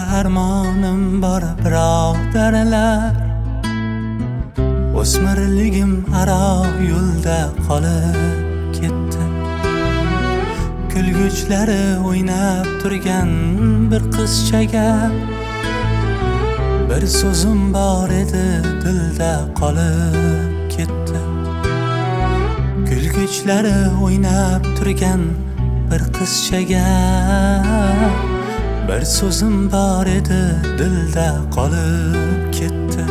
armonim bor birodarlar, o'smirligim aro yo'lda qolib ketdi. Kulguchlari o'ynab turgan bir qizchaga bir so'zim bor edi, dilda qolib ketdi. Kulguchlari o'ynab turgan bir qizchaga bir so'zim bor edi, dilda qolib ketdi.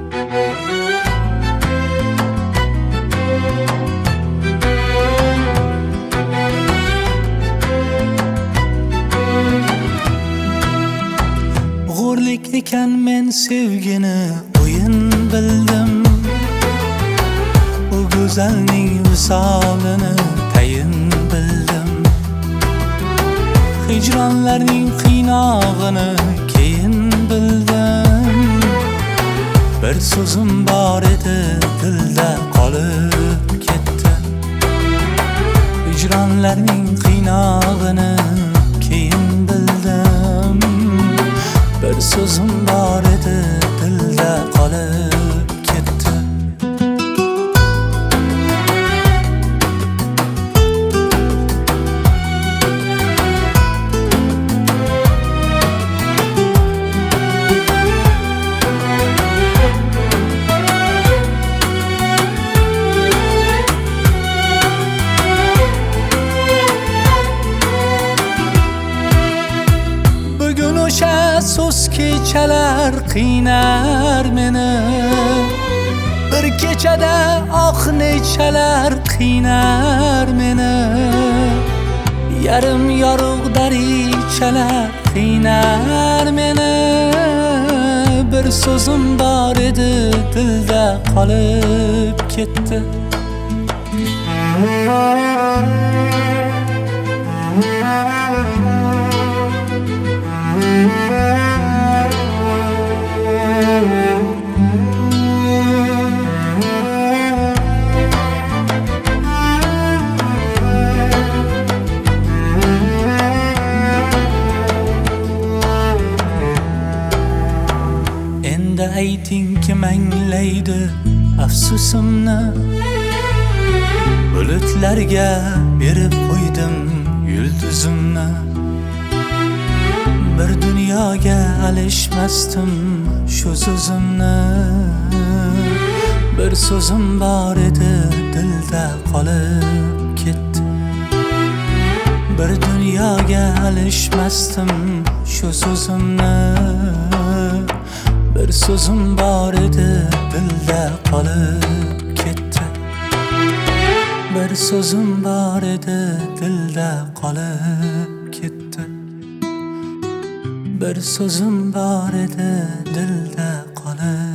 G'o'rlik ekan men sevgini o'yin bildim, u go'zalning visolini tayin bildim. Hijronlarning qiynog'ini keyin bildim. Bir so'zim bor edi, dilda qolib ketdi. Hijronlarning qiynog'ini keyin bildim. Bir so'zim bor edi, dilda qolib ketdi. So'z kechalar qiynar meni, bir kechada nechalar qiynar meni. Yarim yorug' darichalar qiynar meni. Bir so'zim bor edi, dilda qolib ketdi. Endi ayting kim anglaydi afsusimni, bulutlarga berib qo'ydim yulduzimni. Bir dunyoga alishmasdim shu so'zimni, bir so'zim bor edi, dilda qolib ketdi. Bir dunyoga alishmasdim shu so'zimni, bir so'zim bor edi, dilda qolib ketdi. Bir so'zim bor edi, dilda qolib ketdi. Bir so'zim bor edi, dilda qolib